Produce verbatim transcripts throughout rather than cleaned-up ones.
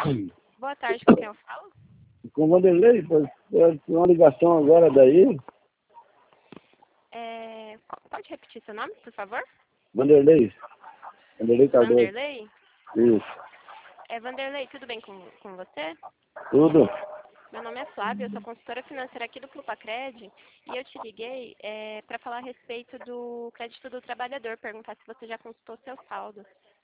Boa tarde, com quem eu falo? Com o Vanderlei, tem uma ligação agora daí. É, pode repetir seu nome, por favor? Vanderlei. Vanderlei Cardoso. Vanderlei? Isso. É, Vanderlei, tudo bem com, com você? Tudo? Meu nome é Flávia, eu sou consultora financeira aqui do Clubacred e eu te liguei é, para falar a respeito do crédito do trabalhador, perguntar se você já consultou seu saldo.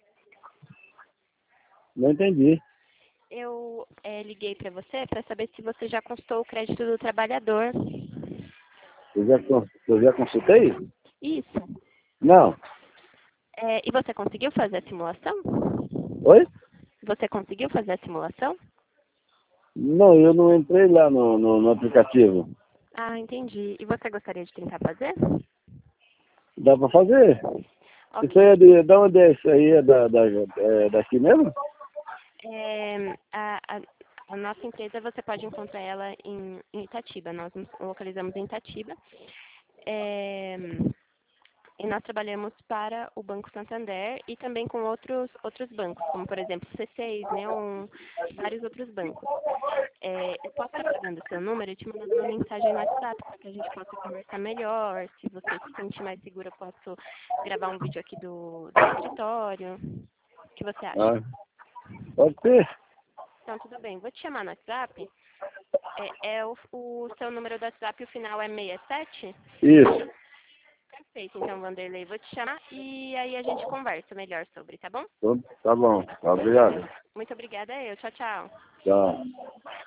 Não entendi. Eu é, liguei para você para saber se você já consultou o crédito do trabalhador. Eu já, cons- eu já consultei? Isso. Não. É, e você conseguiu fazer a simulação? Oi? Você conseguiu fazer a simulação? Não, eu não entrei lá no, no, no aplicativo. Ah, entendi. E você gostaria de tentar fazer? Dá pra fazer? Isso aí Ok. é de, da onde é isso aí? É, da, da, é daqui mesmo? É, a, a, a nossa empresa, você pode encontrar ela em, em Itatiba. Nós nos localizamos em Itatiba. É, e nós trabalhamos para o Banco Santander e também com outros, outros bancos, como, por exemplo, C seis, Neon, vários outros bancos. É, eu posso estar pegando o seu número e te mandando uma mensagem no WhatsApp para que a gente possa conversar melhor. Se você se sentir mais segura, eu posso gravar um vídeo aqui do, do escritório. O que você acha? Ah, pode ser. Então, tudo bem. Vou te chamar no WhatsApp. É, é o, o seu número do WhatsApp, o final é sessenta e sete? Isso. Perfeito, então, Vanderlei. Vou te chamar e aí a gente conversa melhor sobre, tá bom? Então, tá bom. Obrigado. Muito obrigada, eu. Tchau, tchau. Tchau.